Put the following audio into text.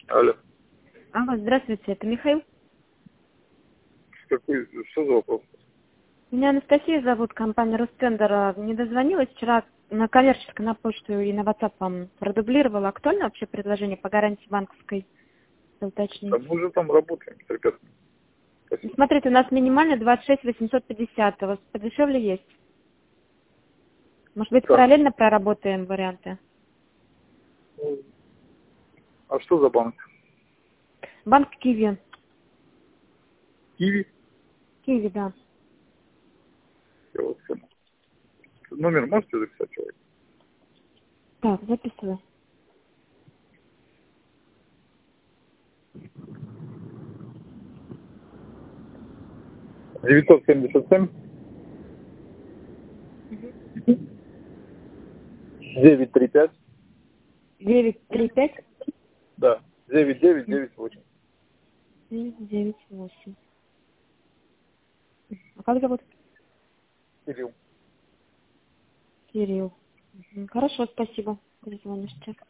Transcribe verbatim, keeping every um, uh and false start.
Алло. Алло, здравствуйте, это Михаил. Какой, что за вопрос? Меня Анастасия зовут, компания Ростендер. Не дозвонилась вчера на коммерческой, на почту и на WhatsApp вам продублировала. Актуально вообще предложение по гарантии банковской? Уточнить. Да мы уже там работаем, ребят. Спасибо. Смотрите, у нас минимально двадцать шесть восемьсот пятьдесят. У вас подешевле есть? Может быть, Так. параллельно проработаем варианты? Ну, а что за банк? Банк Киви. Киви? Киви, да. Я вот понял. Номер можете записать, человек? Так, записываю. девятьсот семьдесят семь девятьсот тридцать пять. девять три пять Да. девять девять девять восемь. девять девять восемь. А как зовут? Кирилл. Кирилл. Мгм. Хорошо, спасибо. Перезвонишь.